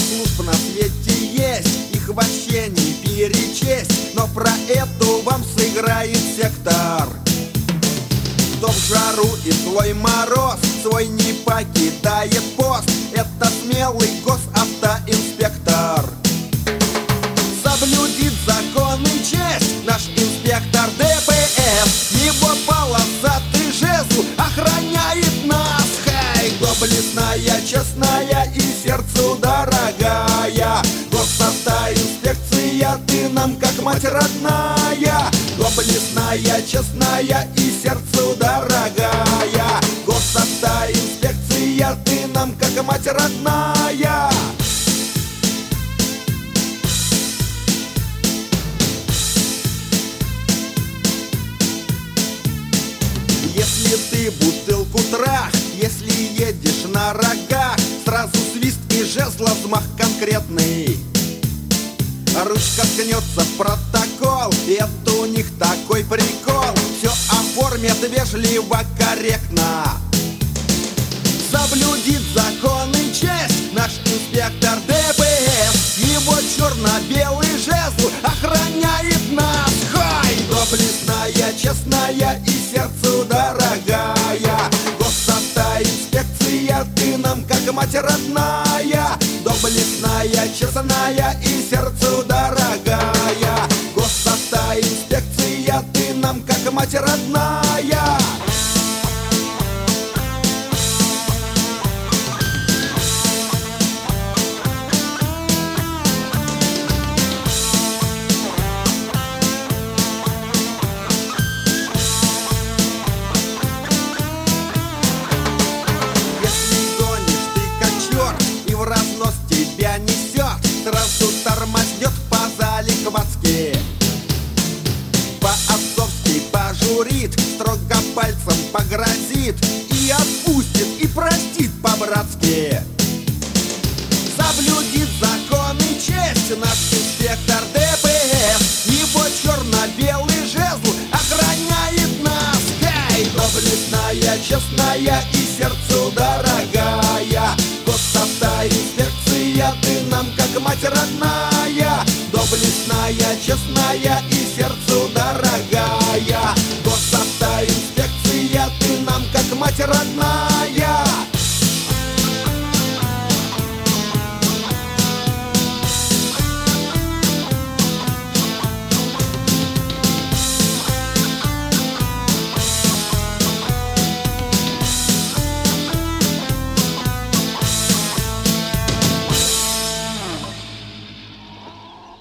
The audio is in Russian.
служб на свете есть, их вообще не перечесть, но про эту вам сыграет сектор. Кто в жару и злой мороз свой не покидает пост, это смелый госавтоинспектор. Соблюдит закон и честь наш инспектор ДПС, его полосатый жезл охраняет нас. Хай, доблестная, честная и сердцу дорогая госавтоинспекция, ты нам как мать родная. Доблестная, честная и сердцу дорогая госавтоинспекция, ты нам как мать родная. Если ты бутылку трах, если едешь на рогах, сразу свист и жезла взмах конкретный. Ручка ткнется в протокол, это у них такой прикол. Все оформят вежливо, корректно. Соблюдит закон и честь наш инспектор ДПС, его черно-белый жезл охраняет нас. Хай, доблестная, честная и сердцу дорогая госавтоинспекция, ты нам как мать родная. Доблестная, честная и сердцу дорогая госавтоинспекция, ты нам как мать родная. В разнос тебя несет, сразу тормознет по-залихватски, по-отцовски пожурит, строго пальцем погрозит и отпустит, и простит по-братски. Соблюдит закон и честь наш инспектор ДПС, его черно-белый жезл охраняет нас. Хей, доблестная, честная и сердцу дорогая госавтоинспекция, ты нам как мать родная. Доблестная, честная и сердцу дорогая госавтоинспекция, ты нам как мать родная.